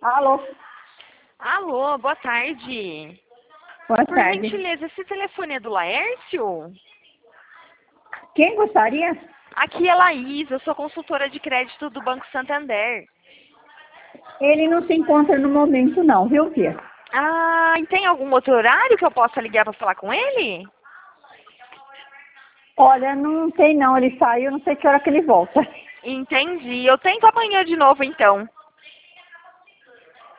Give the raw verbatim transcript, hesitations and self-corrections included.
Alô? Alô, boa tarde. Boa Por tarde. gentileza, esse telefone é do Laércio? Quem gostaria? Aqui é Laís, eu sou consultora de crédito do Banco Santander. Ele não se encontra no momento não, viu, Fia? Ah, e tem algum outro horário que eu possa ligar para falar com ele? Olha, não tem não, ele saiu, não sei que hora que ele volta. Entendi. Eu tento amanhã de novo, então.